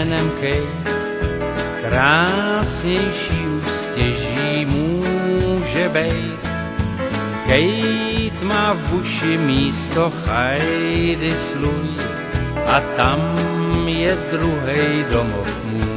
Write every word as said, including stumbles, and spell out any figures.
jménem Kate, krásnější už stěží může bejt. Kate má v buši místo Heidi Sluj a tam je druhej domov můj.